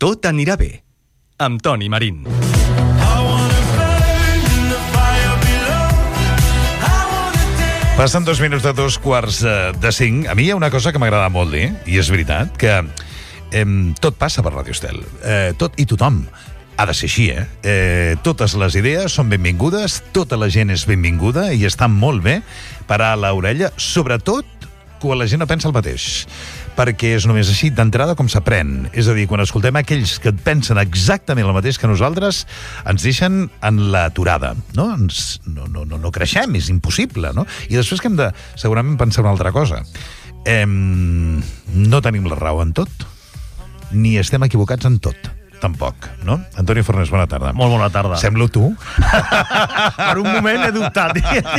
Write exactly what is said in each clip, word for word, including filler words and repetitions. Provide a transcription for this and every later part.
Tot anirà bé, amb Toni Marín. Passen dos minuts de dos quarts de cinc. A mi hi ha una cosa que m'agrada molt dir, i és veritat, que eh, tot passa per Ràdio Estel. Eh, tot i tothom. Ha de ser així, eh? eh? Totes les idees són benvingudes, tota la gent és benvinguda i està molt bé parar l'orella, sobretot quan la gent no pensa el mateix. Perquè és només així d'entrada com s'aprèn. És a dir, quan escoltem aquells que pensen exactament el mateix que nosaltres, ens deixen en l'aturada, no? Ens, no, no, no, no creixem, és impossible, no? I després que hem de, segurament, pensar una altra cosa. Eh, no tenim la raó en tot, ni estem equivocats en tot. Tampoc, no? Antoni Fornés, bona tarda. Molt bona tarda. Semblo tu? Per un moment he dubtat.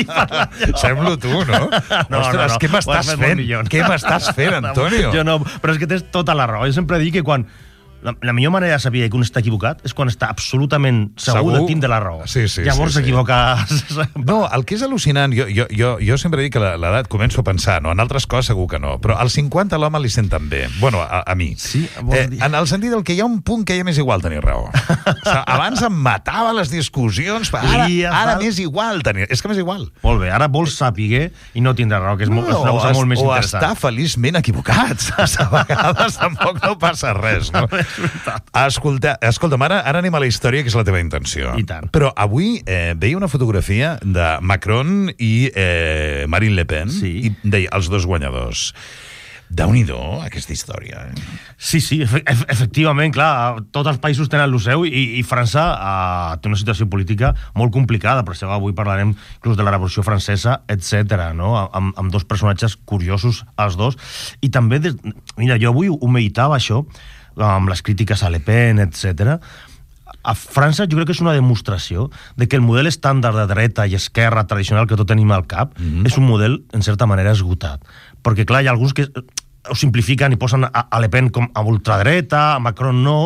Semblo tu, no? No, Ostres, no, no. què m'estàs fent? Què m'estàs fent, Antonio? Jo no, però és que tens tota la raó. Jo sempre dic que quan... La, la millor manera de saber que un està equivocat és quan està absolutament segur, segur? de tindre la raó. Sí, sí, Llavors sí, sí. s'equivoca... No, el que és al·lucinant, jo, jo, jo, jo sempre dic que l'edat començo a pensar, no? En altres coses segur que no, però als cinquanta l'home li senten bé. Bueno, a, a mi. Sí, eh, en el sentit del que hi ha un punt que ja m'és igual tenir raó. O sigui, abans em matava les discussions, ara, ara m'és igual tenir... És que m'és igual. Molt bé, ara vols saber i no tindre raó, que és, molt, no, és una cosa es, molt més o interessant. O estar feliçment equivocats. A vegades tampoc no passa res, no? És veritat. Escolta, escolta'm, ara, ara anem a la història, que és la teva intenció. I tant. Però avui eh, veia una fotografia de Macron i eh, Marine Le Pen, sí. I deia, els dos guanyadors. Déu-n'hi-do, aquesta història. Eh? Sí, sí, efe efectivament, clar, tots els països tenen el seu i, i França eh, té una situació política molt complicada, per això avui parlarem inclús de la Revolució Francesa, etcètera, no? Amb, amb dos personatges curiosos, els dos. I també, des... mira, jo avui ho meditava, això, amb les crítiques a Le Pen, etcètera. A França jo crec que és una demostració de que el model estàndard de dreta i esquerra tradicional que tot tenim al cap mm-hmm. és un model, en certa manera, esgotat. Perquè, clar, hi ha alguns que ho simplifiquen i posen a, a Le Pen com a ultradreta, a Macron no...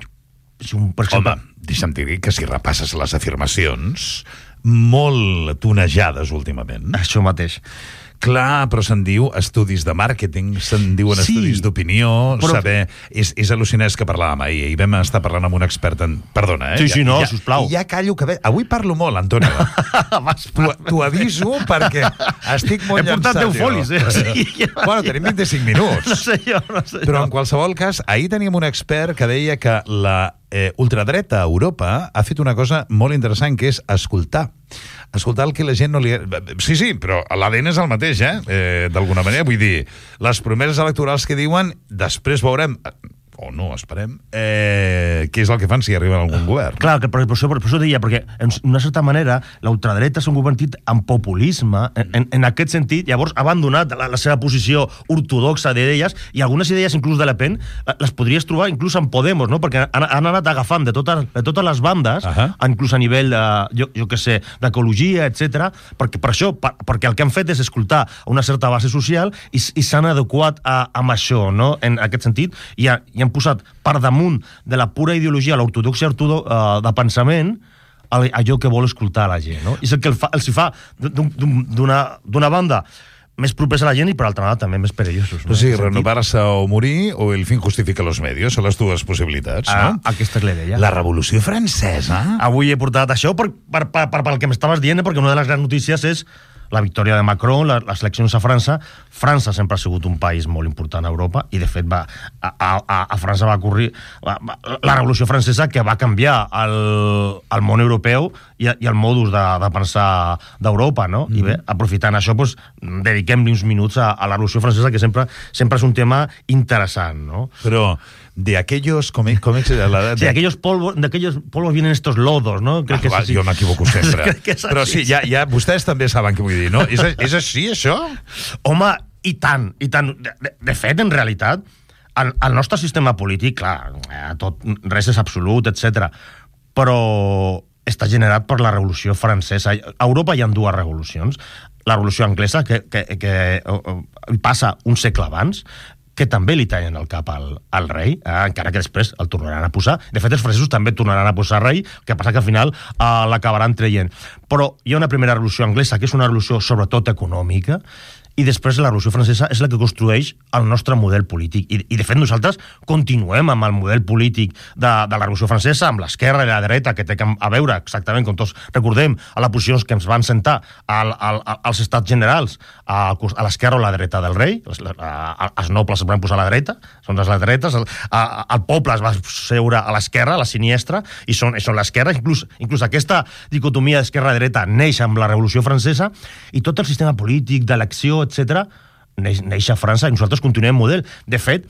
Un, per exemple... Home, deixa'm dir que si repasses les afirmacions, molt tonejades últimament. Això mateix. Clar, però se'n diu estudis de màrqueting, se'n diuen sí, estudis d'opinió, però... saber... És, és al·lucinant que parlàvem ahir, i vam estar parlant amb un expert en... Perdona, eh? Sí, sí, no, ja, sisplau. I ja callo que... Ve... Avui parlo molt, Antonio. T'ho aviso perquè estic molt llançat. He portat deu folis, eh? Sí, bueno, tenim vint-i-cinc minuts. No sé jo, no sé Però jo. en qualsevol cas, ahir teníem un expert que deia que la eh, ultradreta a Europa ha fet una cosa molt interessant, que és escoltar. Escoltar el que la gent no li... Sí, sí, però l'A D N és el mateix, eh? eh D'alguna manera, vull dir, les promeses electorals que diuen, després veurem... o no, esperem, eh, què és el que fan si arriben a algun govern. Clar, que per, per, això, per això deia, perquè en una certa manera la ultradreta s'ha convertit en populisme, en, en, en aquest sentit, llavors ha abandonat la, la seva posició ortodoxa d'idees, i algunes idees inclús de Le Pen les podries trobar inclús en Podemos, no? Perquè han, han anat agafant de totes, de totes les bandes, uh -huh. inclús a nivell de, jo, jo què sé, d'ecologia, etcètera, perquè per això, per, perquè el que han fet és escoltar una certa base social i, i s'han adequat a, amb això, no? En aquest sentit, i, ha, i han posat per damunt de la pura ideologia, l'ortodoxia uh, de pensament, allò que vol escoltar la gent, no? I és el que el fa, els hi fa d'una banda més propers a la gent i per altra banda també més perillosos. No? Sí, renovar-se o morir, o el fin justifica los medios, són les dues possibilitats, ah, no? Aquesta és la idea. La Revolució Francesa. Avui he portat això per, per, per, per, per el que m'estaves dient, perquè una de les grans notícies és la victòria de Macron, la, les eleccions a França. França sempre ha sigut un país molt important a Europa i, de fet, va, a, a, a França va ocorrir la, la Revolució Francesa, que va canviar el, el món europeu i, i el modus de, de pensar d'Europa, no? Mm-hmm. I bé, aprofitant això, doncs, dediquem-li uns minuts a, a la Revolució Francesa, que sempre, sempre és un tema interessant, no? Però de aquellos, com, com és la... Sí, de aquellos polvos, de aquellos polvos vienen estos lodos, ¿no? Crec ah, que va, sí. Jo m'equivoco sempre. Però sí, ja, ja, vostès també saben què vull dir, no? És, és així, això? Home, i tant, i tant. De, de, de fet, en realitat, el, el nostre sistema polític, clar, tot, res és absolut, etcètera, però està generat per la Revolució Francesa. A Europa hi ha dues revolucions. La Revolució Anglesa, que, que, que uh, passa un segle abans, que també li tallen el cap al, al rei, eh, encara que després el tornaran a posar. De fet, els francesos també tornaran a posar rei, que passa que al final eh, l'acabaran traient. Però hi ha una primera revolució anglesa, que és una revolució sobretot econòmica, i després la Revolució Francesa és la que construeix el nostre model polític. I, i de fet, nosaltres continuem amb el model polític de, de la Revolució Francesa, amb l'esquerra i la dreta, que té a veure exactament, com tots recordem, a les posicions que ens van sentar al, al, als estats generals, a, a l'esquerra o a la dreta del rei. Els nobles es van posar a la dreta, són les dretes, el, a, el poble es va seure a l'esquerra, a la siniestra, i són, són l'esquerra. Inclús, inclús aquesta dicotomia d'esquerra-dreta neix amb la Revolució Francesa, i tot el sistema polític d'elecció, etcètera, neix, neix a França, i nosaltres continuem model. De fet,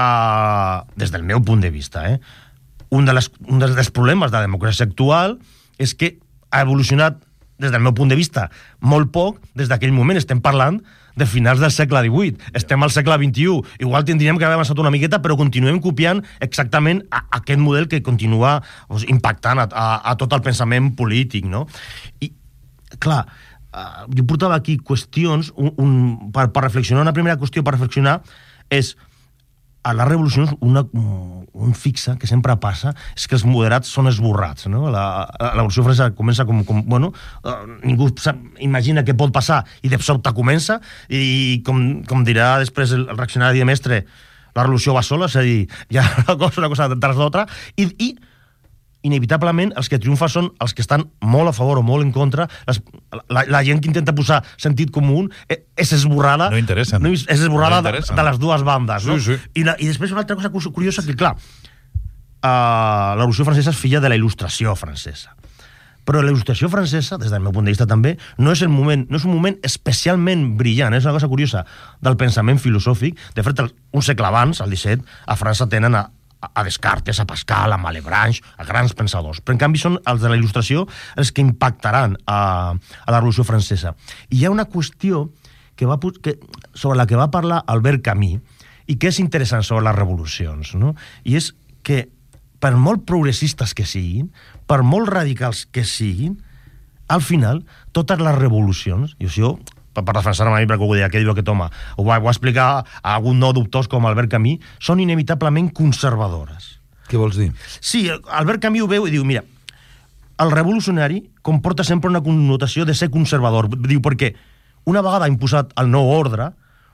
uh, des del meu punt de vista, eh, un, de les, un dels problemes de la democràcia actual és que ha evolucionat, des del meu punt de vista, molt poc des d'aquell moment. Estem parlant de finals del segle divuit. Estem al segle vint-i-u. Igual tindríem que haver avançat una miqueta, però continuem copiant exactament a, a aquest model que continua doncs, impactant a, a, a tot el pensament polític, no? I, clar, uh, jo portava aquí qüestions un, un, per, per reflexionar. Una primera qüestió per reflexionar és a les revolucions una, un fixe que sempre passa és que els moderats són esborrats, no? La, la Revolució Francesa comença com, com bueno, uh, ningú imagina què pot passar i de sobte comença i com, com dirà després el, el reaccionari de Mestre, la revolució va sola, és a dir, hi ha una cosa, una cosa tras l'altra, i, i inevitablement els que triomfen són els que estan molt a favor o molt en contra. Les, la, la gent que intenta posar sentit comú és esborrada, no interessen. No, és esborrada no de, de les dues bandes, no? Sí, sí. I, la, I després una altra cosa curiosa, que clar, uh, la Revolució Francesa és filla de la Il·lustració francesa, però la Il·lustració francesa, des del meu punt de vista també, no és, el moment, no és un moment especialment brillant, és una cosa curiosa del pensament filosòfic. De fet, un segle abans, al disset, a França tenen a a Descartes, a Pascal, a Malebranche, a grans pensadors. Però, en canvi, són els de la Il·lustració els que impactaran a, a la Revolució Francesa. I hi ha una qüestió que va, que, sobre la que va parlar Albert Camus i que és interessant sobre les revolucions, no? I és que, per molt progressistes que siguin, per molt radicals que siguin, al final, totes les revolucions, i això per, per defensar-me a mi, perquè ho deia, que diu aquest home, ho va, ho va explicar a algun no dubtós com Albert Camus, són inevitablement conservadores. Què vols dir? Sí, Albert Camus ho veu i diu, mira, el revolucionari comporta sempre una connotació de ser conservador. Diu, perquè una vegada imposat el nou ordre,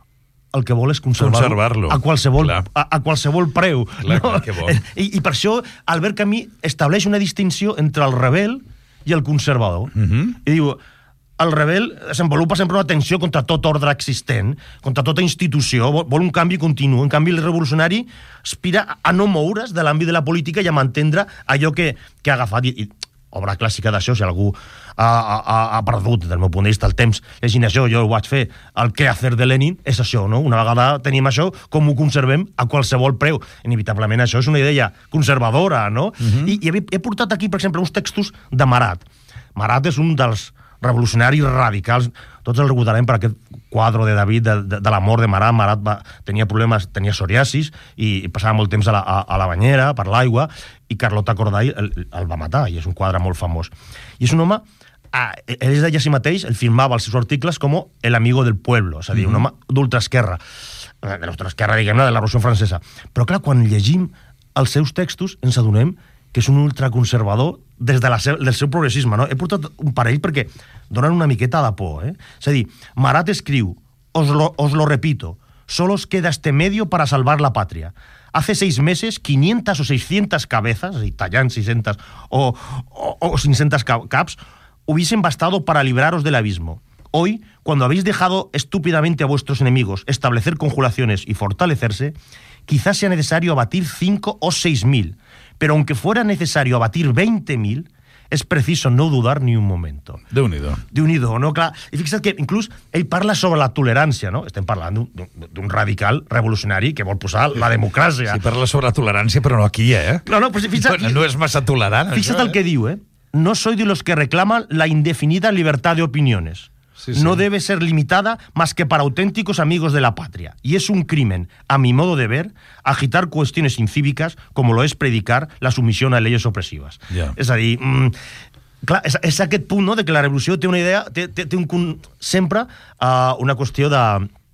el que vol és conservar-lo, conservar-lo. A, qualsevol, a, a qualsevol preu. Clar, no? Que bo. I, I per això Albert Camus estableix una distinció entre el rebel i el conservador. Uh-huh. I diu, el rebel desenvolupa sempre una tensió contra tot ordre existent, contra tota institució, vol, vol un canvi continu. En canvi, el revolucionari aspira a no moure's de l'àmbit de la política i a mantindre allò que, que ha agafat. I, i obra clàssica d'això, si algú ha, ha, ha perdut, del meu punt de vista, el temps llegint això, jo ho vaig fer, el què hacer de Lenin, és això, no? Una vegada tenim això, com ho conservem a qualsevol preu. Inevitablement això és una idea conservadora, no? Uh-huh. I, i he, he portat aquí, per exemple, uns textos de Marat. Marat és un dels revolucionaris radicals, tots el recordarem per aquest quadre de David de, de, de la mort de Marat. Marat va, tenia problemes, tenia psoriasis i, i passava molt temps a la, a, a la banyera per l'aigua, i Carlota Corday el, el va matar, i és un quadre molt famós. I és un home, ah, ell deia a si mateix, ell firmava els seus articles com el amigo del pueblo, és a dir, mm-hmm. un home d'ultraesquerra, de l'ultraesquerra, diguem-ne, de la Revolució Francesa. Però clar, quan llegim els seus textos ens adonem que és un ultraconservador des de la seu, del seu progressisme, no? He portat un parell perquè donen una miqueta de por, eh? És a dir, Marat escriu, os lo, os lo repito, solo os queda este medio para salvar la patria. Hace seis meses, quinientas o seiscientas cabezas, es decir, tallant seiscientas o, o, o quinientas caps, hubiesen bastado para libraros del abismo. Hoy, cuando habéis dejado estúpidamente a vuestros enemigos establecer conjuraciones y fortalecerse, quizás sea necesario abatir cinco o seis mil. Pero aunque fuera necesario abatir veinte mil, és preciso no dudar ni un momento. Déu-n'hi-do. Déu-n'hi-do, no? Clar, i fixa't que inclús ell parla sobre la tolerància, no? Estem parlant d'un radical revolucionari que vol posar la democràcia. Sí, parla sobre la tolerància, però no aquí, eh? No, no, però fixa't... No, no és massa tolerant, fixa't això, el que eh? diu, eh? No soy de los que reclaman la indefinida libertad de opiniones. Sí, sí. No debe ser limitada más que para auténticos amigos de la patria. Y es un crimen, a mi modo de ver, agitar cuestiones incívicas como lo es predicar la sumisión a leyes opresivas. Yeah. És a dir, mm, clar, és, és aquest punt, no?, de que la revolució té una idea, té, té, té un, sempre uh, una qüestió de,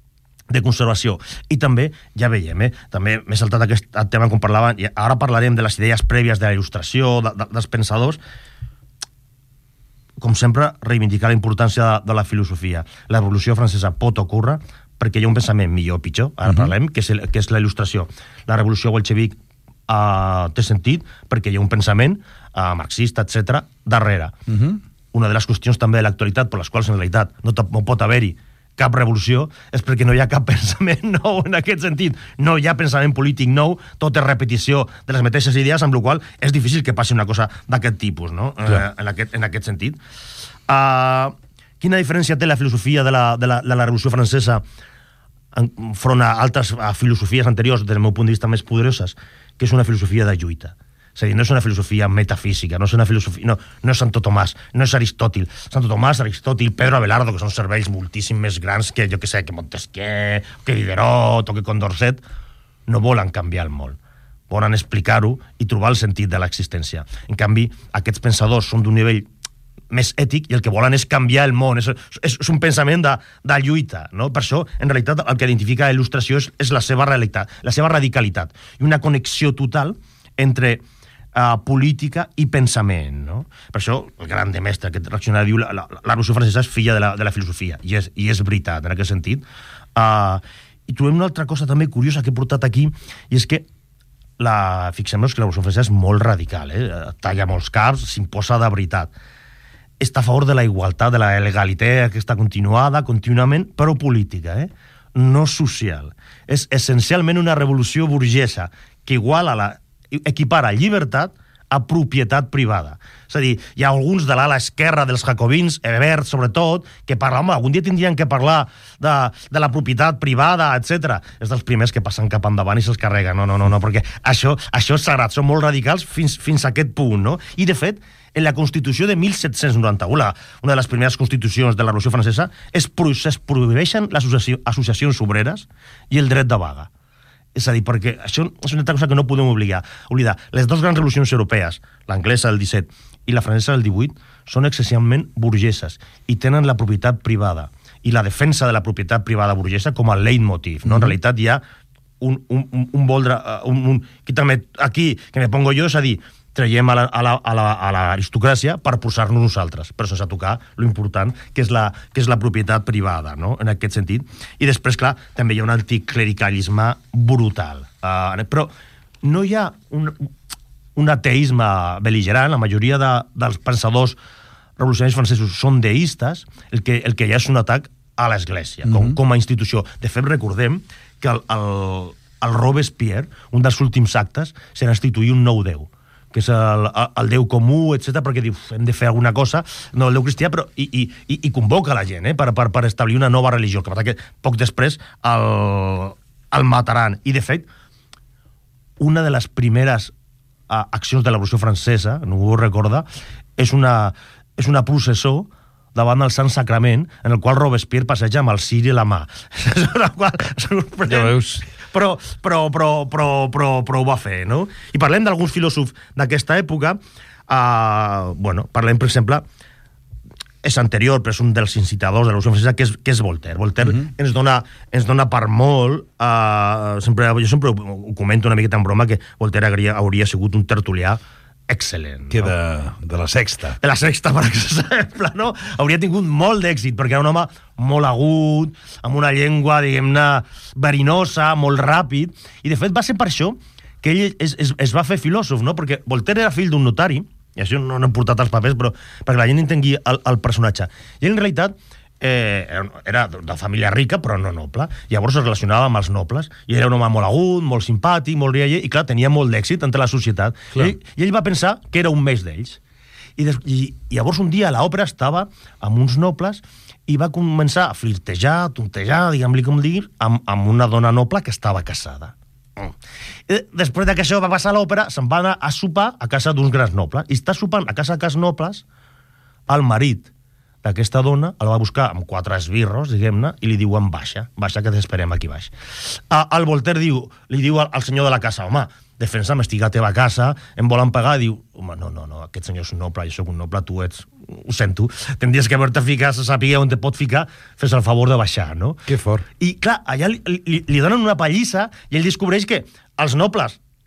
de conservació. I també, ja veiem, eh, també m'he saltat aquest tema com parlaven, i ara parlarem de les idees prèvies de la il·lustració, de, de, dels pensadors. com sempre, reivindicar la importància de la filosofia. La Revolució Francesa pot ocórrer perquè hi ha un pensament millor o pitjor, ara uh-huh. parlem, que és, el, que és la il·lustració. La Revolució Bolxevic uh, té sentit perquè hi ha un pensament uh, marxista, etcètera, darrere. Uh-huh. Una de les qüestions també de l'actualitat, per les quals en realitat no, no pot haver-hi cap revolució, és perquè no hi ha cap pensament nou en aquest sentit. No hi ha pensament polític nou, tot és repetició de les mateixes idees, amb la qual és difícil que passi una cosa d'aquest tipus, no? Eh, en, aquest, en aquest sentit. Uh, quina diferència té la filosofia de la, de la, de la Revolució Francesa enfront a altres a filosofies anteriors, des del meu punt de vista més poderoses, que és una filosofia de lluita? És a dir, no és una filosofia metafísica, no és una filosofia, no, no és Santo Tomàs, no és Aristòtil. Santo Tomàs, Aristòtil, Pedro Abelardo, que són cervells moltíssim més grans que, jo que sé, que Montesquieu, que Diderot o que Condorcet, no volen canviar el món. Volen explicar-ho i trobar el sentit de l'existència. En canvi, aquests pensadors són d'un nivell més ètic i el que volen és canviar el món. És, és, és un pensament de, de lluita, no? Per això, en realitat, el que identifica la il·lustració és, és la seva realitat, la seva radicalitat i una connexió total entre Uh, política i pensament, no? Per això el gran de mestre, aquest reaccionari, diu la, la, la Revolució Francesa és filla de la, de la filosofia, i és, i és veritat en aquest sentit. Uh, I trobem una altra cosa també curiosa que he portat aquí, i és que la, fixem-nos que la Revolució Francesa és molt radical, eh? Talla molts caps, s'imposa de veritat. Està a favor de la igualtat, de la legalitat aquesta continuada, contínuament, però política, eh? No social. És essencialment una revolució burgesa que iguala la equipara llibertat a propietat privada. És a dir, hi ha alguns de l'ala esquerra dels jacobins, Hebert sobretot, que parlen, home, algun dia tindrien que parlar de, de la propietat privada, etcètera. És dels primers que passen cap endavant i se'ls carreguen. No, no, no, no, perquè això, això és sagrat, són molt radicals fins, fins a aquest punt, no? I, de fet, en la Constitució de disset noranta-u, la, una de les primeres constitucions de la Revolució Francesa, es, es prohibeixen les associacions obreres i el dret de vaga. És a dir, perquè això és una altra cosa que no podem oblidar. oblidar. Les dues grans revolucions europees, l'anglesa del disset i la francesa del divuit, són excessivament burgeses i tenen la propietat privada i la defensa de la propietat privada burgesa com a leitmotiv. No? En realitat hi ha un, un, un, un voldre... Un, un, quítame aquí, que me pongo jo, és a dir, traiem a l'aristocràcia per posar-nos nosaltres, però sense tocar lo important, que és la, que és la propietat privada, no? En aquest sentit. I després, clar, també hi ha un anticlericalisme brutal. Uh, però no hi ha un, un ateisme bel·ligerant. La majoria de, dels pensadors revolucionaris francesos són deistes. El que, el que hi ha és un atac a l'Església, mm-hmm. com, com a institució. De fet, recordem que el, el, el Robespierre, un dels últims actes, serà instituir un nou déu, que és el, el Déu comú, etcètera, perquè diu, hem de fer alguna cosa, no el Déu cristià, però i, i, i convoca la gent, eh, per, per, per establir una nova religió, que passa que poc després el, el mataran. I, de fet, una de les primeres uh, accions de la Revolució Francesa, no ho recorda, és una, és una processó davant del Sant Sacrament, en el qual Robespierre passeja amb el ciri a la mà. Ja veus... Però, però, però, però, però, però ho va fer, no? I parlem d'alguns filòsofs d'aquesta època. Uh, bueno, parlem, per exemple, és anterior, però és un dels incitadors de la Revolució Francesa, que és, que és Voltaire. Voltaire uh-huh. ens, dona, ens dona per molt... Uh, sempre, jo sempre ho comento una miqueta en broma, que Voltaire hauria, hauria sigut un tertulià excel·lent. Que no? de, de la Sexta. De la Sexta, per exemple, no? Hauria tingut molt d'èxit, perquè era un home molt agut, amb una llengua, diguem-ne, verinosa, molt ràpid, i de fet va ser per això que ell es, es, es va fer filòsof, no? Perquè Voltaire era fill d'un notari, i això no, no he portat els papers, però perquè la gent entengui el, el personatge. I ell, en realitat, eh, era de família rica, però no noble. Llavors es relacionava amb els nobles, i era un home molt agut, molt simpàtic, molt rialler, i clar, tenia molt d'èxit entre la societat. I ell, I ell va pensar que era un més d'ells. I, des, i, I llavors un dia a l'òpera estava amb uns nobles i va començar a flirtejar, tontejar, diguem-li com dir, amb, amb una dona noble que estava casada. I després de que això va passar a l'òpera, se'n va anar a sopar a casa d'uns grans nobles. I està sopant a casa d'aquests nobles, el marit d'aquesta dona el va buscar amb quatre esbirros, diguem-ne, i li diuen baixa, baixa que t'esperem aquí baix. El Voltaire diu, li diu al, al senyor de la casa, home, defensa'm, estic a la teva casa, em volen pagar, diu, home, no, no, no, aquest senyor és un noble, jo soc un noble, tu ets, ho sento, tindries que haver-te ficat, saber on te pot ficar, fes el favor de baixar, no? Que fort. I, clar, allà li, li, li donen una pallissa i ell descobreix que els nobles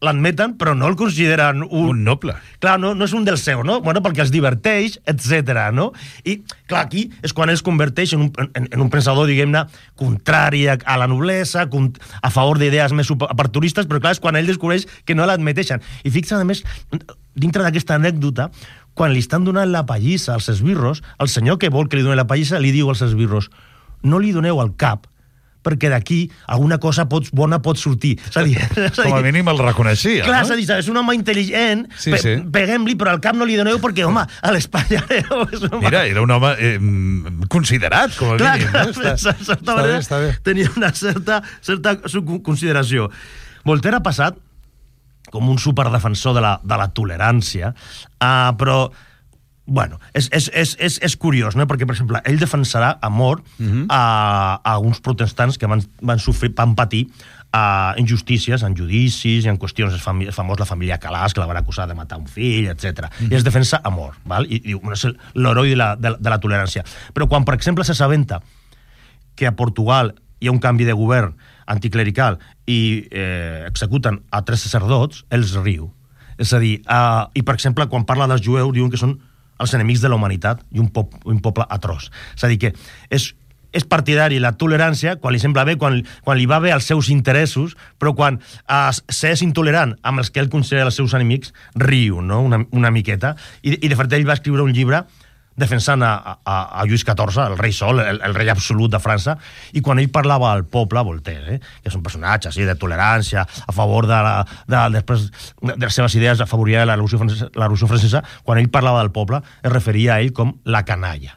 l'admeten, però no el consideren un... Un noble. Clar, no, no és un dels seus, no? Bueno, perquè els diverteix, etcètera, no? I, clar, aquí és quan ells converteix en un, en, en un pensador, diguem-ne, contrari a, a la noblesa, a favor d'idees més aperturistes, però clar, és quan ell descobreix que no l'admeteixen. I fixa't, a més, dintre d'aquesta anècdota, quan li estan donant la pallissa als esbirros, el senyor que vol que li doni la pallissa li diu als esbirros: no li doneu al cap, perquè d'aquí alguna cosa pot, bona pot sortir. És a dir, és a dir, com a mínim el reconeixia, clar, no? és a dir, és un home intel·ligent, Sí, pe sí. peguem-li, però al cap no li doneu perquè, home, a l'espatllareu. Mira, era un home eh, considerat, com a clar, mínim. clar, No? Està, està, està està bé, està bé. Tenia una certa, certa consideració. Voltaire ha passat com un superdefensor de la, de la tolerància, uh, però bueno, és, és, és, és, és curiós, no? Perquè, per exemple, ell defensarà a mort uh-huh. a, a uns protestants que van, van, sofrir, van patir uh, injustícies en judicis i en qüestions. És fami famós la família Calas, que la van acusar de matar un fill, etcètera. Uh-huh. I es defensa a mort, val? I diu, és l'heroi de, la, de, de la tolerància. Però quan, per exemple, s'assabenta que a Portugal hi ha un canvi de govern anticlerical i eh, executen a tres sacerdots, els riu. És a dir, uh, i per exemple, quan parla dels jueus, diuen que són els enemics de la humanitat i un, pop, un poble atroç. És a dir, que és, és partidari la tolerància quan li sembla bé, quan, quan li va bé als seus interessos, però quan uh, s'és intolerant amb els que ell considera els seus enemics, riu, no? una, una miqueta. I, I de fet, ell va escriure un llibre defensant a, a, a Lluís catorze, el rei sol, el, el rei absolut de França, i quan ell parlava al poble, Voltaire, eh, que és un personatge així, de tolerància, a favor de, la, de, després, de les seves idees a favor de la Revolució Francesa, la Revolució Francesa, quan ell parlava del poble, es referia a ell com la canalla.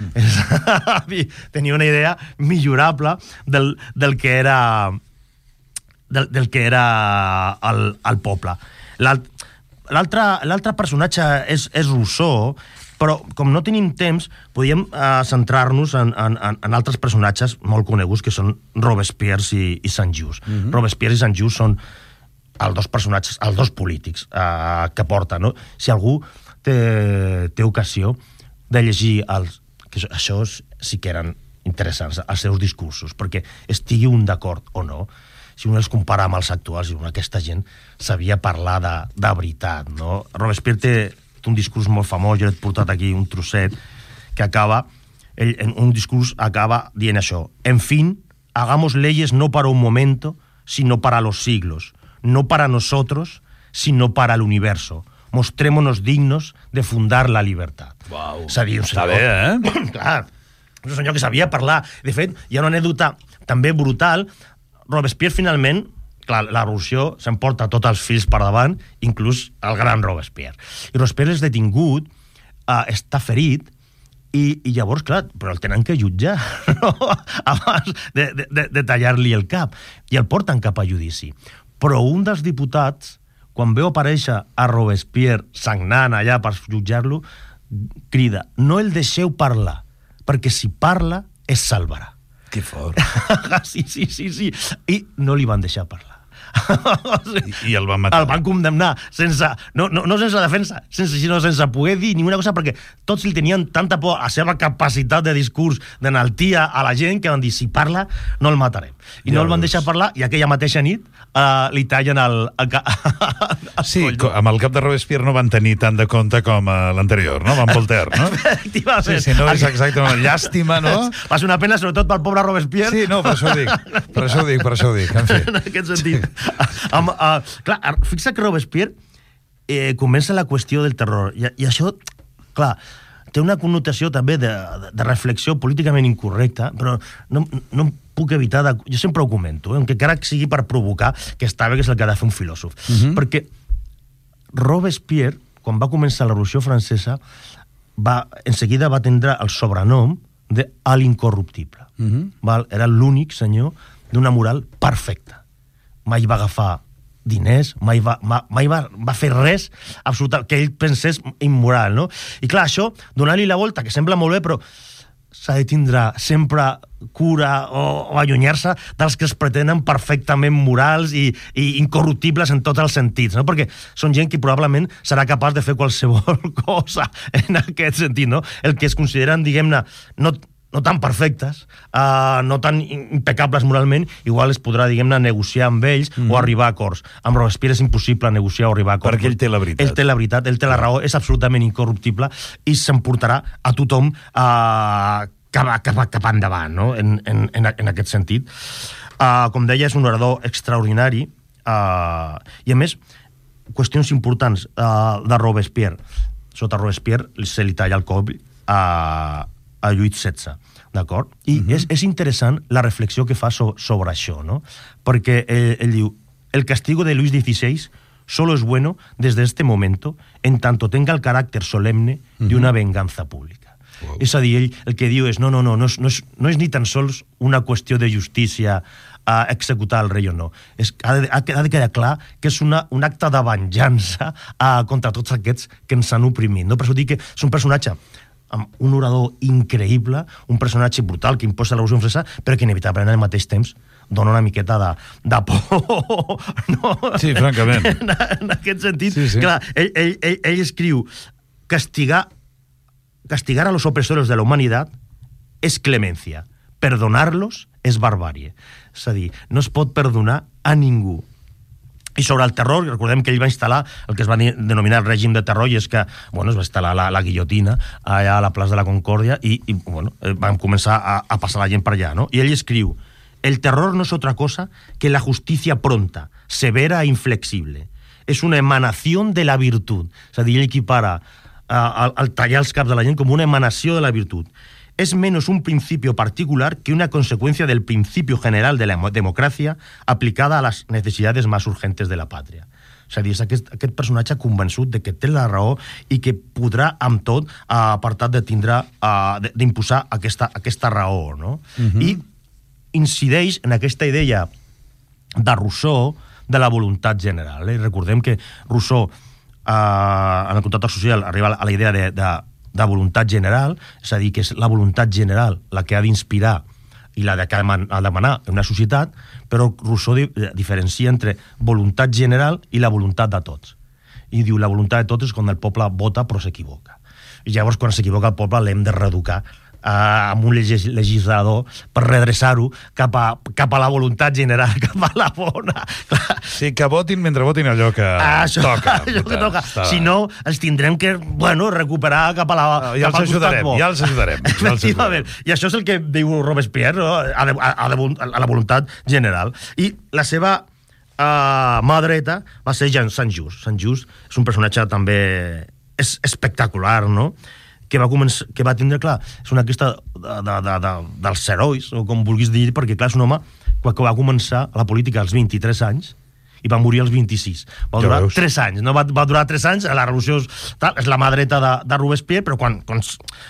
Mm. Tenia una idea millorable del, del que era del, del que era el, el poble. L'altre personatge és, és Rousseau, però com no tenim temps, podíem uh, centrar-nos en, en, en altres personatges molt coneguts, que són Robespierre i, i Saint-Just. Mm-hmm. Robespierre i Saint-Just són els dos personatges, els dos polítics uh, que porten, no? Si algú té, té ocasió de llegir els, que això sí que eren interessants, els seus discursos, perquè estigui un d'acord o no, si un els compara amb els actuals, i aquesta gent sabia parlar de, de veritat, no? Robespierre té un discurs molt famós, jo l'he portat aquí un trosset, que acaba, ell, en un discurs acaba dient això: en fin, hagamos leyes no para un momento, sino para los siglos, no para nosotros, sino para el universo. Mostrémonos dignos de fundar la libertad. Uau, és a dir, un està senyor, bé, eh? Clar, un senyor que sabia parlar. De fet, hi ha una anècdota també brutal. Robespierre, finalment, clar, la revolució s'emporta tots els fills per davant, inclús el gran Robespierre. I Robespierre és detingut, uh, està ferit, i, i llavors, clar, però el tenen que jutjar, no? Abans de, de, de tallar-li el cap. I el porten cap a judici. Però un dels diputats, quan veu aparèixer a Robespierre sagnant allà per jutjar-lo, crida: no el deixeu parlar, perquè si parla es salvarà. Que fort. sí, sí, sí, sí. I no li van deixar parlar. I, I el van matar. El van condemnar sense, no, no, no sense defensa, sense, sinó sense poder dir ni una cosa, perquè tots li tenien tanta por a la seva capacitat de discurs, d'enaltia a la gent, que van dir: si parla, no el matarem. I ja no el van deixar parlar, i aquella mateixa nit uh, li tallen el... el, el sí, amb el cap de Robespierre no van tenir tant de compte com uh, l'anterior, no? Amb Voltaire, no? Efectivament. Sí, sí, no és exactament llàstima, no? Va ser una pena, sobretot pel pobre Robespierre. Sí, no, per això ho dic, per això ho dic, per això ho dic, en fi. En aquest sentit. Amb, uh, clar, fixa que Robespierre eh, comença la qüestió del terror, i, i això, clar, té una connotació també de, de, de reflexió políticament incorrecta, però no, no em puc evitar de... Jo sempre ho comento, eh, aunque encara sigui per provocar, que està bé, que és el que ha de fer un filòsof. Uh-huh. Perquè Robespierre, quan va començar la Revolució Francesa, va, en seguida va tindre el sobrenom de l'Incorruptible. Uh-huh. Val? Era l'únic senyor d'una moral perfecta. Mai va agafar diners, mai va, ma, mai va, va fer res absolutament que ell pensés immoral, no? I clar, això, donar-li la volta, que sembla molt bé, però s'ha de tindre sempre cura o, o allunyar-se dels que es pretenen perfectament morals i, i incorruptibles en tots els sentits, no? Perquè són gent que probablement serà capaç de fer qualsevol cosa en aquest sentit, no? El que es consideren, diguem-ne, no, no tan perfectes, uh, no tan impecables moralment, igual es podrà, diguem-ne, negociar amb ells mm. o arribar a acords. Amb Robespierre és impossible negociar o arribar a acords. Perquè ell té la veritat. Ell té la veritat, ell té la raó, és absolutament incorruptible i s'emportarà a tothom uh, cap, cap, cap endavant, no? en, en, en, en aquest sentit. Uh, com deia, és un orador extraordinari uh, i, a més, qüestions importants uh, de Robespierre. Sota Robespierre se li talla el coll a, a Lluís setze, d'acord? I uh-huh. és, és interessant la reflexió que fa so, sobre això, no? Perquè ell, ell diu, el castigo de Luis dieciséis solo es bueno desde este momento en tanto tenga el carácter solemne uh-huh. de una venganza pública. Wow. És a dir, ell el que diu és, no, no, no, no és, no és, no és ni tan sols una qüestió de justícia a executar el rei o no. És, ha, de, ha de quedar clar que és una, un acte de venjança uh, contra tots aquests que ens han oprimit. No? Per això dic que és un personatge amb un orador increïble, un personatge brutal que imposa la Revolució Francesa, però que inevitablement al mateix temps dona una miqueta de, de por. No? Sí, francament. En, en aquest sentit, sí, sí. clar, ell, ell, ell, ell escriu castigar, castigar a los opresores de la humanidad es clemencia, perdonarlos es barbàrie. És a dir, no es pot perdonar a ningú. I sobre el terror, recordem que ell va instal·lar el que es va denominar el règim de terror, i és que, bueno, es va instal·lar la, la guillotina allà a la plaça de la Concòrdia i, i bueno, vam començar a, a passar la gent per allà, no? I ell escriu, el terror no es otra cosa que la justicia pronta, severa e inflexible. Es una emanación de la virtud. És a dir, ell equipara al, al tallar els caps de la gent com una emanació de la virtud. Es menos un principio particular que una consecuencia del principio general de la democracia aplicada a las necesidades más urgentes de la patria. És a dir, és aquest, aquest personatge convençut de que té la raó i que podrà, amb tot, uh, per tal de tindre, uh, d'imposar aquesta, aquesta raó, no? Uh-huh. I incideix en aquesta idea de Rousseau de la voluntat general. Eh? Recordem que Rousseau, uh, en el contracte social, arriba a la idea de, de de voluntat general, és a dir, que és la voluntat general la que ha d'inspirar i la que ha de demanar en una societat, però Rousseau diferencia entre voluntat general i la voluntat de tots. I diu, la voluntat de tots és quan el poble vota però s'equivoca. I llavors, quan s'equivoca el poble, l'hem de reeducar eh, amb un legis legislador per redreçar-ho cap, a, cap a la voluntat general, cap a la bona. Sí, que votin mentre votin allò que ah, això, toca. Allò que toca. Està... Si no, els tindrem que, bueno, recuperar cap a la... No, ja, els ajudarem, ja els ajudarem, ja els ajudarem. I això és el que diu Robespierre, no? a, de, a, de, a la voluntat general. I la seva uh, mà dreta va ser Jean Saint-Just. Saint-Just és un personatge també és espectacular, no? que va, començar, que va tindre, clar, és una aquesta de, de, de, de, dels herois, o com vulguis dir, perquè, clar, és un home que va començar a la política als vint-i-tres anys i va morir als vint-i-sis. Va durar tres anys, no? Va, va durar tres anys, la revolució tal, és la mà dreta de, de Robespierre, però quan, quan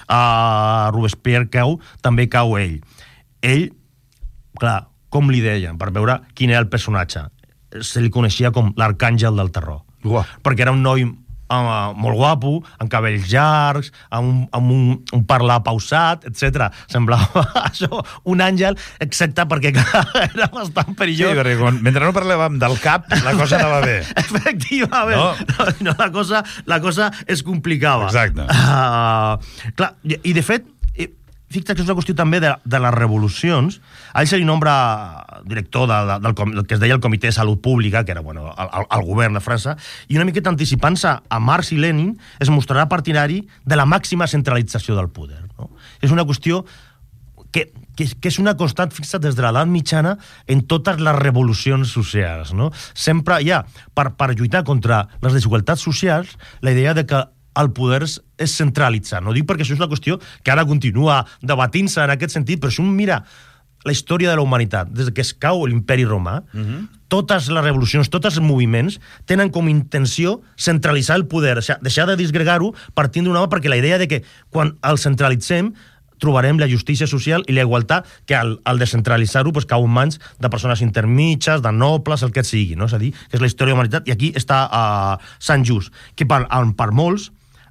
uh, Robespierre cau, també cau ell. Ell, clar, com li deien, per veure quin era el personatge, se li coneixia com l'arcàngel del terror. Uah. Perquè era un noi Uh, molt guapo, amb cabells llargs, amb un, amb un, un parlar pausat, etcètera. Semblava això un àngel, excepte perquè era bastant perillós. Sí, perquè quan, mentre no parlàvem del cap, la cosa anava bé. Efectivament. No? No, no, la, cosa, la cosa es complicava. Exacte. Uh, clar, i, i de fet, fixa't que és una qüestió també de, de les revolucions. A ell se li nombra director de, de, del, del que es deia el Comitè de Salut Pública, que era bueno, el, el, el govern de França, i una miqueta anticipant-se a Marx i Lenin, es mostrarà partidari de la màxima centralització del poder. No? És una qüestió que, que, que és una constant, fixa't, des de l'edat mitjana en totes les revolucions socials. No? Sempre hi ha, per, per lluitar contra les desigualtats socials, la idea de que el poder és centralitzat. No dic perquè això és una qüestió que ara continua debatint-se en aquest sentit, però si un mira la història de la humanitat, des que es cau l'imperi romà, uh-huh. totes les revolucions, tots els moviments tenen com intenció centralitzar el poder, o sigui, deixar de disgregar-ho partint d'una mà, perquè la idea de que quan el centralitzem trobarem la justícia social i la igualtat, que al, al descentralitzar-ho pues, cau en mans de persones intermitges, de nobles, el que sigui, no? És a dir, que és la història de la humanitat, i aquí està uh, Saint-Just, que per, per molts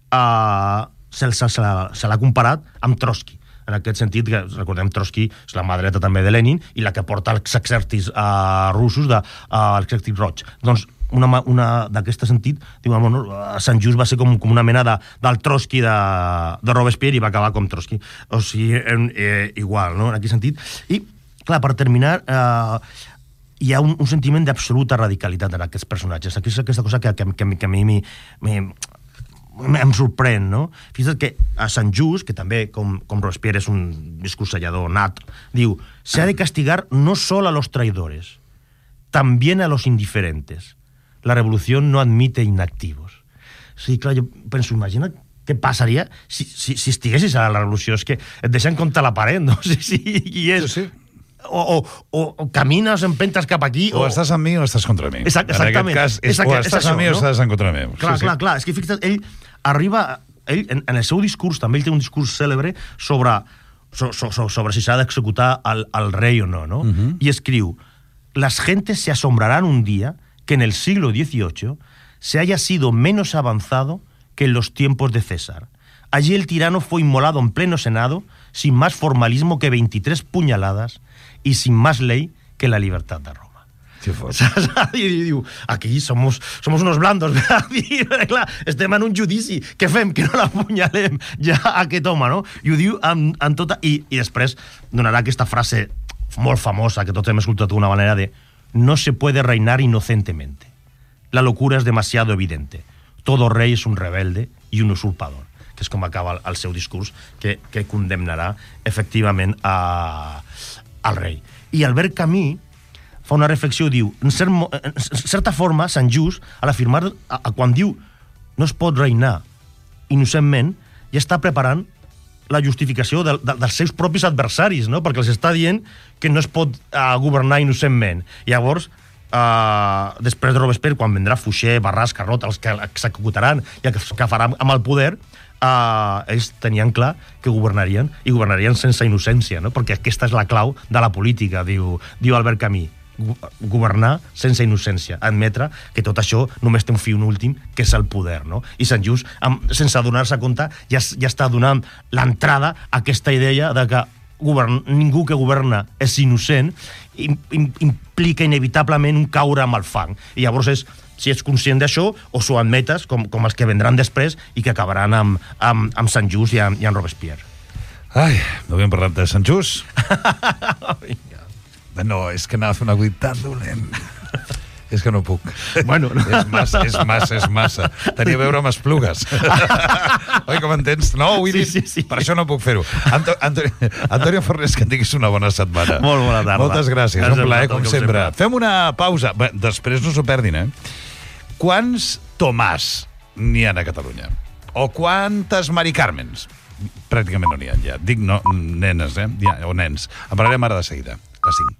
uh, se, se, se, se l'ha comparat amb Trotsky. En aquest sentit, que recordem, Trotsky és la mà dreta també de Lenin i la que porta els exèrcits uh, russos, de, uh, l'exèrcit roig. Doncs una, una d'aquest sentit, diu, bueno, Sant Just va ser com, com una mena de, del Trotsky de, de Robespierre i va acabar com Trotsky. O sigui, eh, igual, no?, en aquest sentit. I, clar, per terminar, eh, hi ha un, un sentiment d'absoluta radicalitat en aquests personatges. Aquí és aquesta cosa que, que, que, que a mi mi, mi, em sorprèn, no? Fixa't que a Sant Just, que també, com, com Robespierre, és un discursallador nat, diu, se ha de castigar no solo a los traidores, también a los indiferentes. La revolución no admite inactivos. Sí, clar, jo penso, imagina què passaria si, si, si estiguessis a la revolució. És que et deixen contra la paret, no? Sí, sí, i és... Sí, sí. O, o, o camines, empentes cap aquí... O, o estàs amb mi o estàs contra mi. Exactament. En aquest cas, és, Exacte, o estàs amb mi no? o estàs en contra mi. Clar, sí, clar, sí. clar. És que fixa't, ell arriba... Ell, en, en el seu discurs, també ell té un discurs cèlebre sobre, so, so, so, sobre si s'ha d'executar el, el rei o no, no? Uh-huh. I escriu: las gentes se asombrarán un día que en el siglo dieciocho se haya sido menos avanzado que en los tiempos de César. Allí el tirano fue inmolado en pleno Senado, sin más formalismo que veintitrés puñaladas y sin más ley que la libertad de Roma. Sí, fort. I diu, aquí somos, somos unos blandos, I, clar, estem en un judici, què fem? Que no l'apunyalem ja a aquest home, no? I ho diu amb, amb tota... I, I després donarà aquesta frase molt famosa que tots hem escoltat d'una manera de no se puede reinar inocentemente. La locura es demasiado evidente. Todo rey es un rebelde y un usurpador. Que és com acaba el, el seu discurs, que, que condemnarà efectivament a, al rei. I Albert Camus fa una reflexió, diu, en, cert, en certa forma, Sant Just, a l'afirmar, a, a quan diu no es pot reinar innocentment, ja està preparant la justificació de, de, dels seus propis adversaris, no? Perquè els està dient que no es pot uh, governar innocentment. Llavors, uh, després de Robespierre, quan vendrà Fouché, Barras, Carnot, els que executaran i que, que faran amb el poder, Uh, ells tenien clar que governarien, i governarien sense innocència, no? Perquè aquesta és la clau de la política, diu, diu Albert Camus. Governar sense innocència, admetre que tot això només té un fi un últim, que és el poder, no? I Sant Just, amb, sense adonar-se compte, ja, ja està donant l'entrada a aquesta idea de que govern, ningú que governa és innocent, im, im, implica inevitablement un caure amb el fang. I llavors és si ets conscient d'això, o s'ho admetes, com, com els que vendran després i que acabaran amb, amb, amb Sant Just i amb, i amb Robespierre. Ai, no havíem parlat de Sant Just. No, és que anava a fer un acudit tan dolent. És que no puc. Bueno, no. És massa, és massa, és massa. Tenia a veure amb Esplugues. Oi, com entens? No, ho he dit. Sí, sí, sí. Per això no puc fer-ho. Anto, Antonio, Antonio Fornés, que tinguis una bona setmana. Molt bona tarda. Moltes gràcies. Un plaer, com sempre. Fem una pausa. Bé, després no s'ho perdin, eh? Quants Tomàs n'hi ha a Catalunya? O quantes Mari Carmens? Pràcticament no n'hi ha ja. Dic no, nenes, eh? O nens. En parlarem ara de seguida. A cinc.